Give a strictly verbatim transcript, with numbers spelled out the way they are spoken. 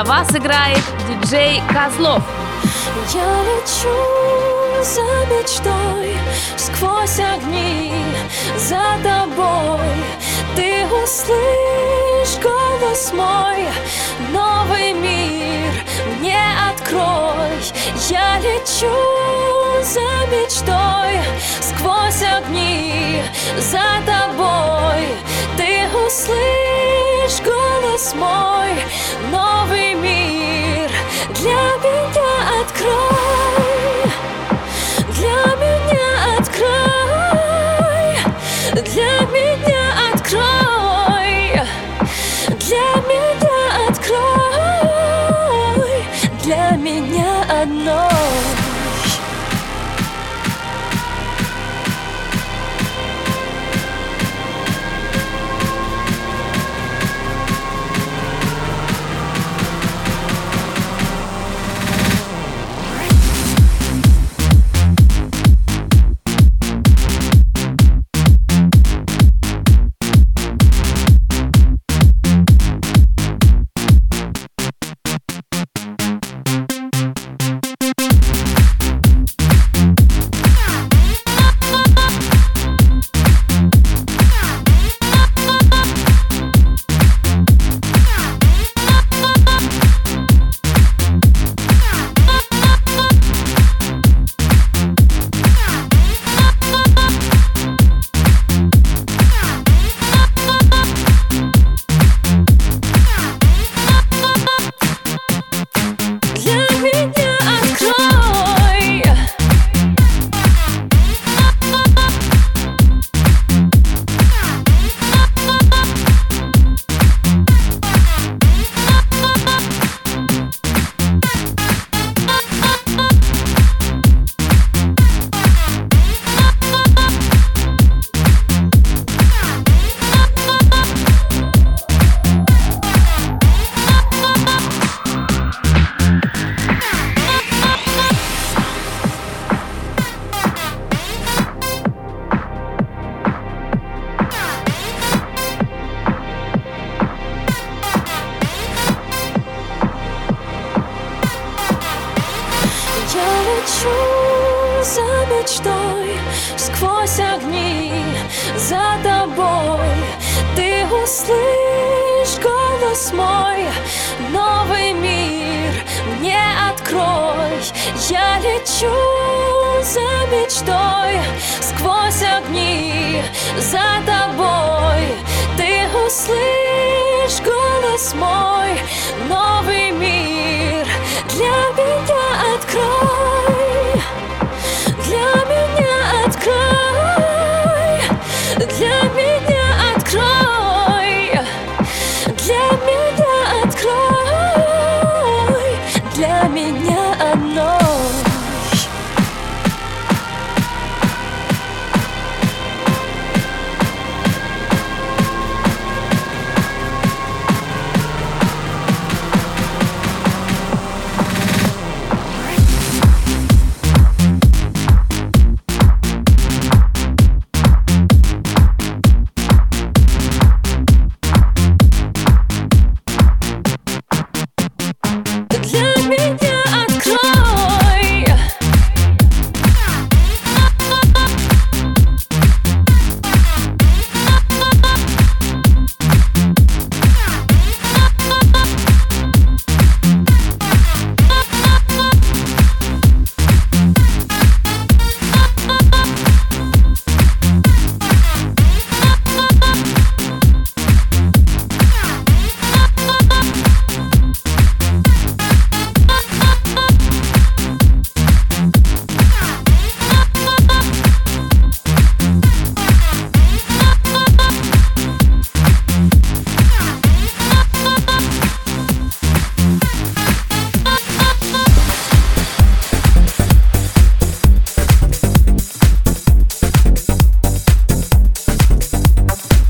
для вас играет диджей Козлов. Я лечу за мечтой, сквозь огни, за тобой. Ты услышь голос мой, новый мир мне открой. Я лечу за мечтой, сквозь огни, за тобой. Ты услышь голос мой, новый мир для меня открой. Для меня открой. Для меня открой. Для меня открой. Для меня одной. За мечтой, сквозь огни, за тобой. Ты услышь голос мой, новый мир мне открой. Я лечу за мечтой, сквозь огни, за тобой. Ты услышь голос мой, новый мир для меня открой. Для меня открой. Для меня открой. Для меня открой. Для меня